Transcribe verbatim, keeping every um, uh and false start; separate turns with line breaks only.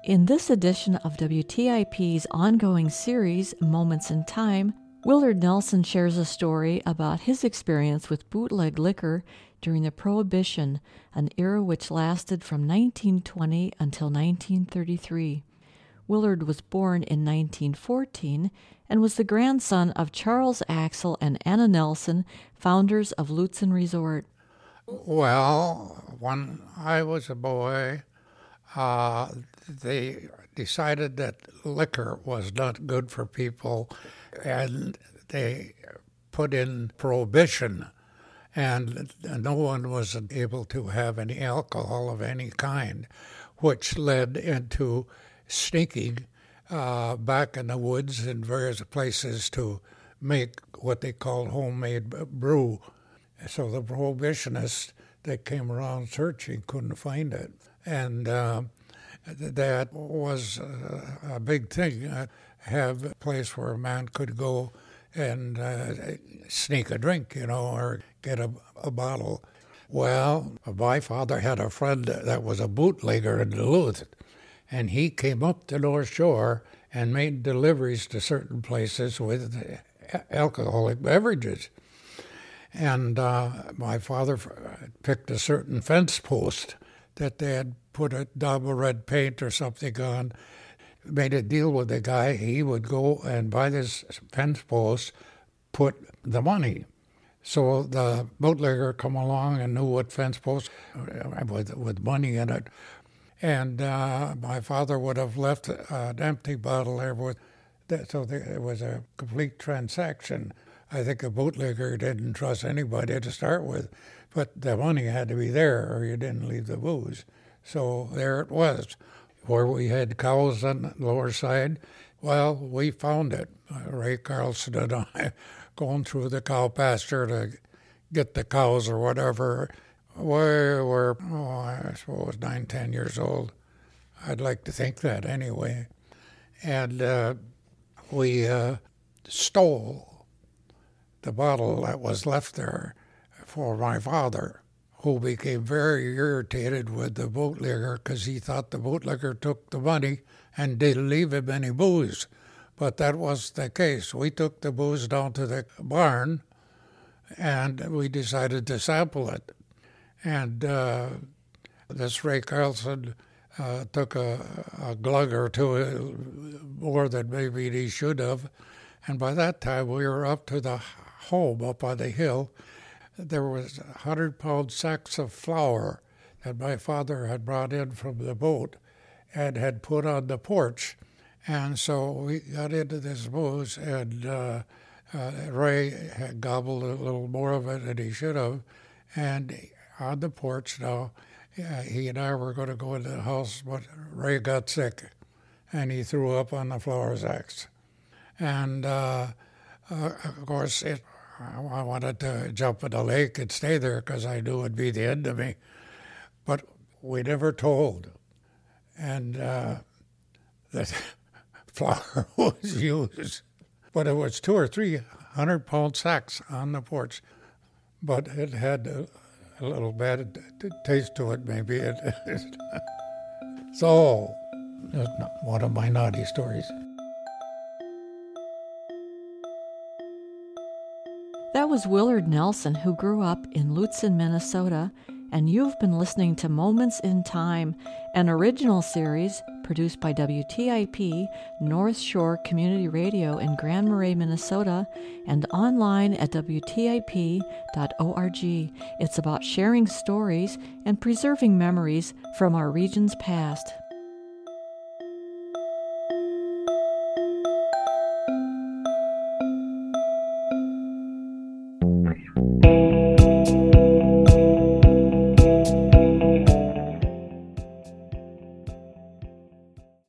In this edition of W T I P's ongoing series, Moments in Time, Willard Nelson shares a story about his experience with bootleg liquor during the Prohibition, an era which lasted from nineteen twenty until nineteen thirty-three. Willard was born in nineteen fourteen and was the grandson of Charles Axel and Anna Nelson, founders of Lutsen Resort.
Well, when I was a boy, uh, they decided that liquor was not good for people, and they put in prohibition, and no one was able to have any alcohol of any kind, which led into sneaking uh, back in the woods in various places to make what they called homemade brew. So the prohibitionists that came around searching couldn't find it. And uh, that was a, a big thing, uh, have a place where a man could go and uh, sneak a drink, you know, or get a, a bottle. Well, my father had a friend that was a bootlegger in Duluth, and he came up the North Shore and made deliveries to certain places with alcoholic beverages. And uh, my father picked a certain fence post that they had put a daub of red paint or something on, made a deal with the guy. He would go and buy this fence post, put the money. So the bootlegger come along and knew what fence post with, with money in it. And uh, my father would have left an empty bottle there with that, so it was a complete transaction. I think a bootlegger didn't trust anybody to start with, but the money had to be there or you didn't leave the booze. So there it was. Where we had cows on the lower side, well, we found it. Ray Carlson and I going through the cow pasture to get the cows or whatever. We were, oh, I suppose, nine, ten years old. I'd like to think that anyway. And uh, we uh, stole the bottle that was left there for my father, who became very irritated with the bootlegger because he thought the bootlegger took the money and didn't leave him any booze. But that wasn't the case. We took the booze down to the barn, and we decided to sample it. And uh, this Ray Carlson uh, took a, a glug or two more than maybe he should have. And by that time, we were up to the home up on the hill. There was one hundred pound sacks of flour that my father had brought in from the boat and had put on the porch. And so we got into this booze, and uh, uh, Ray had gobbled a little more of it than he should have. And on the porch now, uh, he and I were going to go into the house, but Ray got sick, and he threw up on the flour sacks. And, uh, uh, of course, it, I wanted to jump in the lake and stay there because I knew it would be the end of me. But we never told. And uh, the flour was used. But it was two or three hundred pound sacks on the porch. But it had a, a little bad taste to it, maybe. It, so, that's one of my naughty stories.
That was Willard Nelson, who grew up in Lutsen, Minnesota, and you've been listening to Moments in Time, an original series produced by W T I P, North Shore Community Radio in Grand Marais, Minnesota, and online at W T I P dot org. It's about sharing stories and preserving memories from our region's past.